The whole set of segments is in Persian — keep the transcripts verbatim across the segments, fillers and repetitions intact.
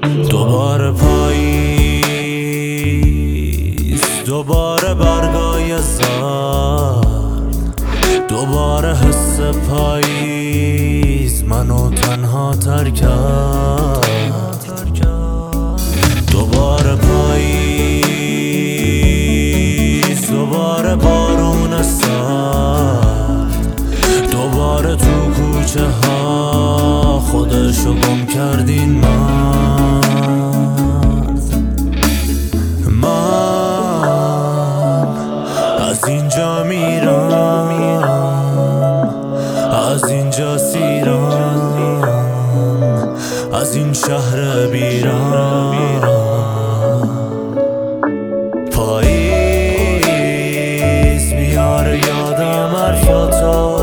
دوباره پاییز، دوباره برگای زرد، دوباره حس پاییز منو تنها تر کرد. دوباره پاییز، دوباره بارون سرد، دوباره تو کوچه ها خودشو گم کردین مرد. من از اینجا میرم، از اینجا سیرم، از این شهر بیرم. پاییز میاره یادم حرفاتو،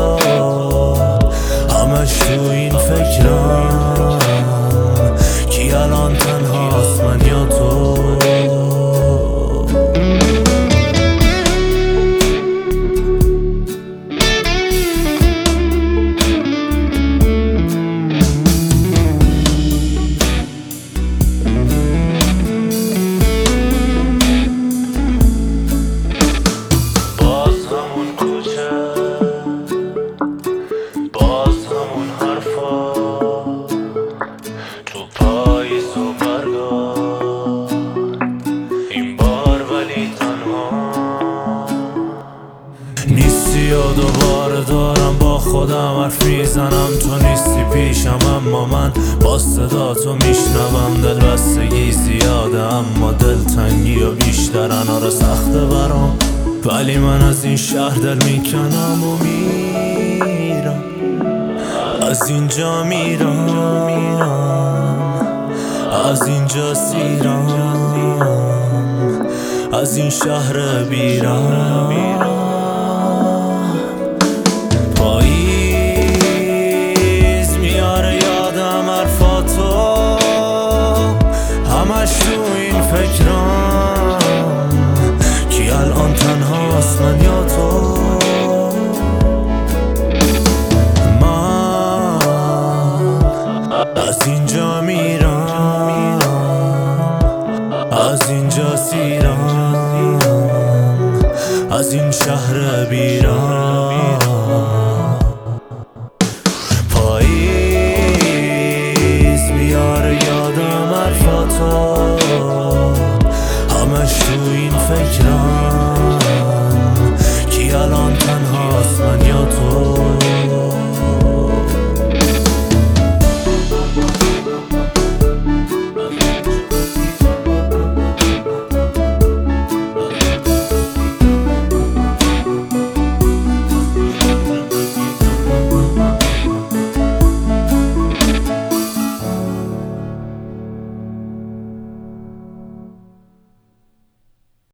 همش تو این فکرم کی الان تنهاست، من یا تو. نیستی و دوباره دارم با خودم حرف میزنم، تو نیستی پیشم اما من با صدا تو میشنوم. دل بستگی زیاده اما دلتنگی و بیشترن، آره سخته برام ولی من از این شهر دل میکنم و میرم. از اینجا میرم، از اینجا سیرم، از این شهر بیرم. پاییز میاره یادم حرفاتو، همش تو این فکرم کی الان تنهاست، من یا تو. من از اینجا میرم، از اینجا سیرم، از این شهر بیرم.